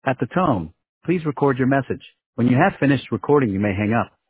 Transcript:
At the tone, please record your message. When you have finished recording, you may hang up.